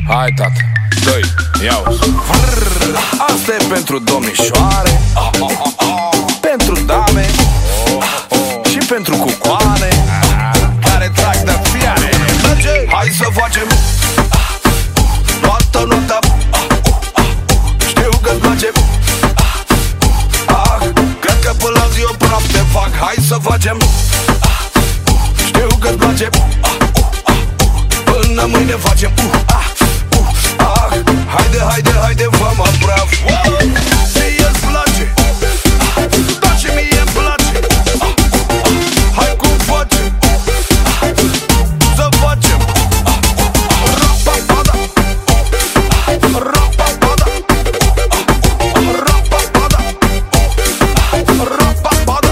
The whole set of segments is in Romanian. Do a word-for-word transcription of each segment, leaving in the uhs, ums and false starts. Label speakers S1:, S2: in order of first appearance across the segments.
S1: Hai, tată, dă-i, ia-o. Asta e pentru domnișoare, ah, ah, ah, ah. Pentru dame, oh, oh. Și pentru cucoane, ah, care trag de fiare. Hai să facem toată noaptea, știu că-ți place, ah, cred că până la zi o praf te fac. Hai să facem, știu că-ți place, până mâine facem, uh, ah, uh, ah. Haide, haide, haide, fă-mă praf. Ție-ți place, dar și mie-mi place. Hai cum facem, să facem Rapapada, rapapada, rapapada, rapapada.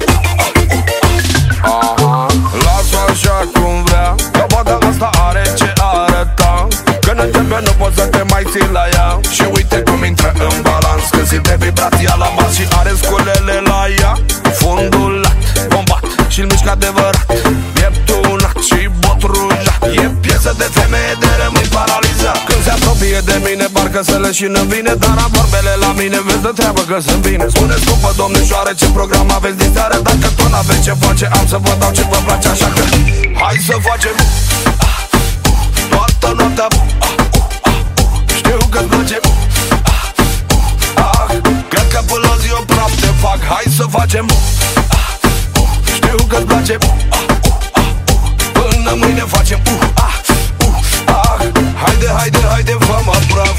S1: Aha, lasă-o așa cum vrea, că fata asta are ce arăta. Când începe nu poți să te mai ții la ea. Și uite cum intră în balans, când simte vibrația la bas și are sculele la ea. Fundul lat, bombat și-l mișcă adevărat, pieptunat și bot rujat. E piesă de femeie de rămâi paralizat. Când se apropie de mine, parcă se leșină vine, dar am vorbele la mine, vezi de treabă că sunt bine. Spune scumpă domnișoare, ce program aveți din seară? Dacă tot n-aveți ce face, am să vă dau ce vă place. Așa că hai să facem toată noaptea, știu că-ți place, ah, cred că până la zi o praf te fac. Hai să facem, știu că-ți place, până mâine facem, uh, ah, uh, ah. Haide, haide, haide, fă-mă praf.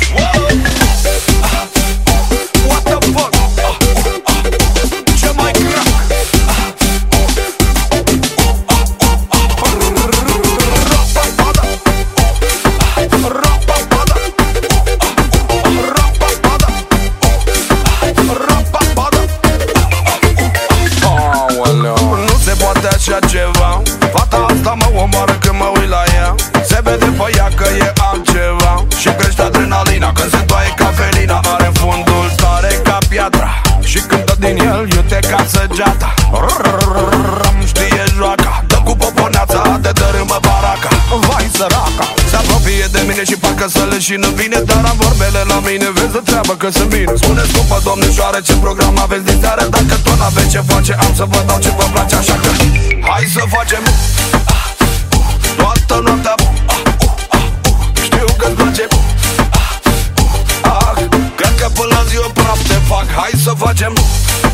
S1: What the fuck? Ce mai crack? Nu se poate așa ceva, fata asta mă omoară când mă uit la ea. Se vede pe ea că e altceva și crește adrenalina când se toaie ca felina. Are fundul tare ca piatra și când dă din el iute ca săgeata. Știe joaca, dă cu poponeața, te dărâmă baraca. Vai săraca, se apropie de mine și parcă să leșină vine, dar am vorbele la mine, vezi de treabă că sunt bine. Spune scumpă domnișoare, ce program aveți din seară? Dacă tot n-aveți ce face, am să vă dau ce vă place. Așa că hai să facem toată noaptea, știu că-ți place, ah, cred că până la zi o praf te fac. Hai să facem